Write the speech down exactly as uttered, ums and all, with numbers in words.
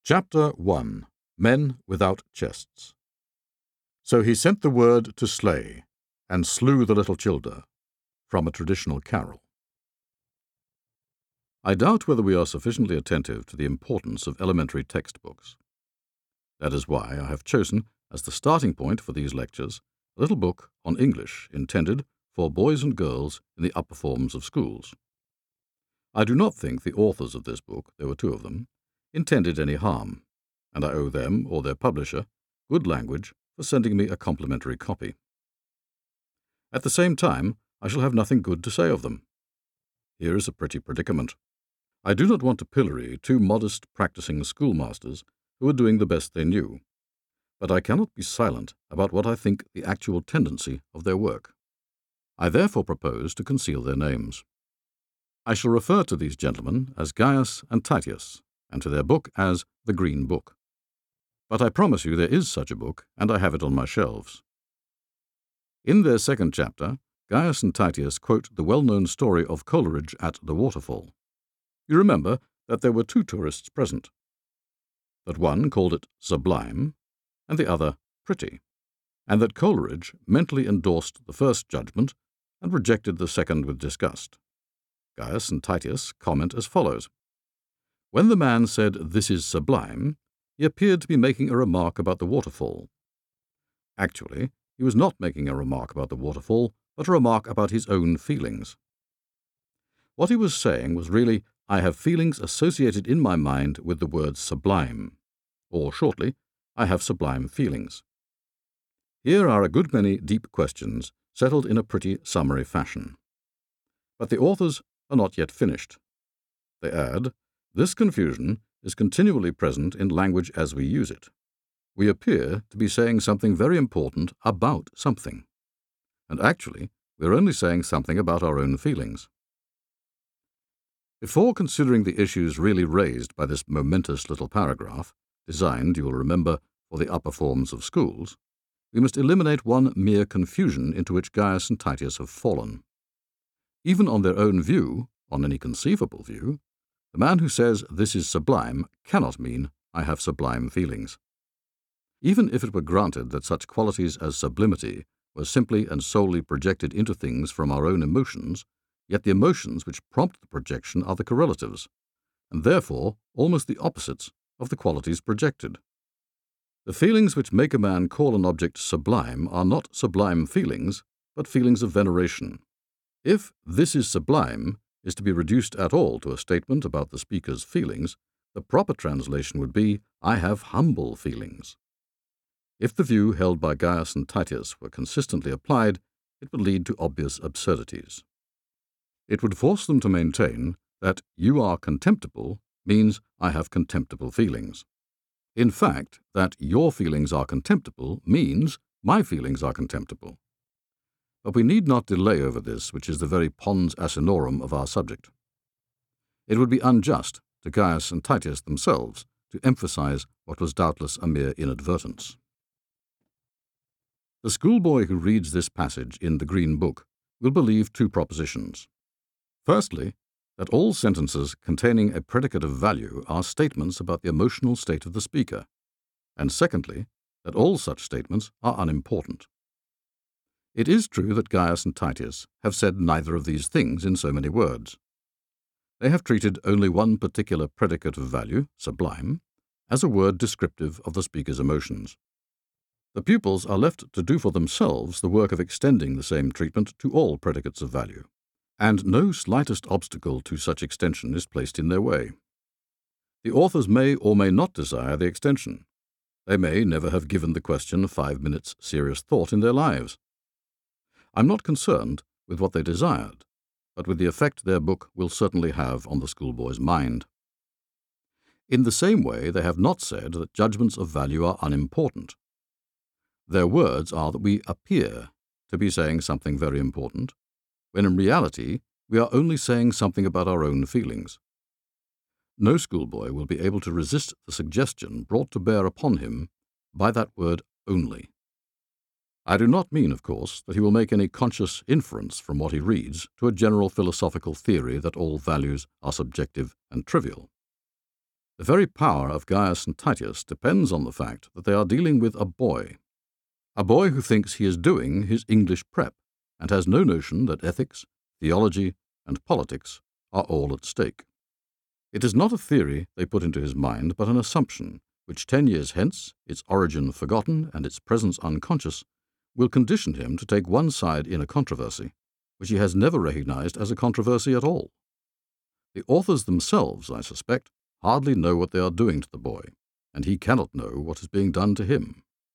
Chapter one. Men Without Chests. So he sent the word to slay, and slew the little childer, from a traditional carol. I doubt whether we are sufficiently attentive to the importance of elementary textbooks. That is why I have chosen, as the starting point for these lectures, a little book on English intended for boys and girls in the upper forms of schools. I do not think the authors of this book, there were two of them, intended any harm, and I owe them, or their publisher, good language for sending me a complimentary copy. At the same time, I shall have nothing good to say of them. Here is a pretty predicament. I do not want to pillory two modest practicing schoolmasters who are doing the best they knew, but I cannot be silent about what I think the actual tendency of their work. I therefore propose to conceal their names. I shall refer to these gentlemen as Gaius and Titius, and to their book as The Green Book. But I promise you there is such a book, and I have it on my shelves. In their second chapter, Gaius and Titius quote the well-known story of Coleridge at the waterfall. You remember that there were two tourists present, that one called it sublime, and the other pretty, and that Coleridge mentally endorsed the first judgment and rejected the second with disgust. Gaius and Titius comment as follows. When the man said, "This is sublime," he appeared to be making a remark about the waterfall. Actually, he was not making a remark about the waterfall, but a remark about his own feelings. What he was saying was really, "I have feelings associated in my mind with the word sublime," or shortly, "I have sublime feelings." Here are a good many deep questions settled in a pretty summary fashion. But the authors are not yet finished. They add, "This confusion is continually present in language as we use it. We appear to be saying something very important about something, and actually we are only saying something about our own feelings." Before considering the issues really raised by this momentous little paragraph, designed, you will remember, for the upper forms of schools, we must eliminate one mere confusion into which Gaius and Titius have fallen. Even on their own view, on any conceivable view, the man who says, "This is sublime," cannot mean, "I have sublime feelings." Even if it were granted that such qualities as sublimity were simply and solely projected into things from our own emotions, yet the emotions which prompt the projection are the correlatives, and therefore almost the opposites of the qualities projected. The feelings which make a man call an object sublime are not sublime feelings, but feelings of veneration. If "this is sublime" is to be reduced at all to a statement about the speaker's feelings, the proper translation would be, "I have humble feelings." If the view held by Gaius and Titius were consistently applied, it would lead to obvious absurdities. It would force them to maintain that "you are contemptible" means "I have contemptible feelings." In fact, that "your feelings are contemptible" means "my feelings are contemptible." But we need not delay over this, which is the very pons asinorum of our subject. It would be unjust to Gaius and Titius themselves to emphasize what was doubtless a mere inadvertence. The schoolboy who reads this passage in The Green Book will believe two propositions. Firstly, that all sentences containing a predicate of value are statements about the emotional state of the speaker, and secondly, that all such statements are unimportant. It is true that Gaius and Titius have said neither of these things in so many words. They have treated only one particular predicate of value, sublime, as a word descriptive of the speaker's emotions. The pupils are left to do for themselves the work of extending the same treatment to all predicates of value, and no slightest obstacle to such extension is placed in their way. The authors may or may not desire the extension. They may never have given the question five minutes' serious thought in their lives. I'm not concerned with what they desired, but with the effect their book will certainly have on the schoolboy's mind. In the same way, they have not said that judgments of value are unimportant. Their words are that we appear to be saying something very important, when in reality we are only saying something about our own feelings. No schoolboy will be able to resist the suggestion brought to bear upon him by that word "only." I do not mean, of course, that he will make any conscious inference from what he reads to a general philosophical theory that all values are subjective and trivial. The very power of Gaius and Titius depends on the fact that they are dealing with a boy, a boy who thinks he is doing his English prep and has no notion that ethics, theology, and politics are all at stake. It is not a theory they put into his mind, but an assumption which ten years hence, its origin forgotten and its presence unconscious, will condition him to take one side in a controversy which he has never recognized as a controversy at all. The authors themselves, I suspect, hardly know what they are doing to the boy, and he cannot know what is being done to him.